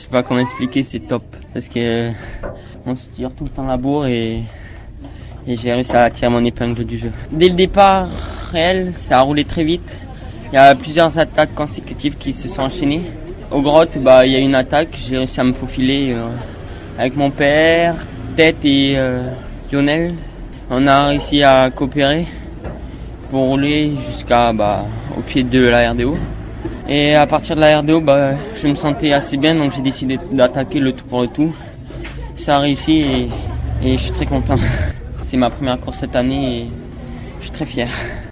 sais pas comment expliquer, c'est top. Parce que on se tire tout le temps la bourre et j'ai réussi à tirer mon épingle du jeu. Dès le départ réel, ça a roulé très vite. Il y a plusieurs attaques consécutives qui se sont enchaînées. Aux grottes, il y a une attaque, j'ai réussi à me faufiler avec mon père, Tête et Lionel. On a réussi à coopérer pour rouler jusqu'à au pied de la RDO. Et à partir de la RDO, je me sentais assez bien, donc j'ai décidé d'attaquer le tout pour le tout. Ça a réussi et je suis très content. C'est ma première course cette année et je suis très fier.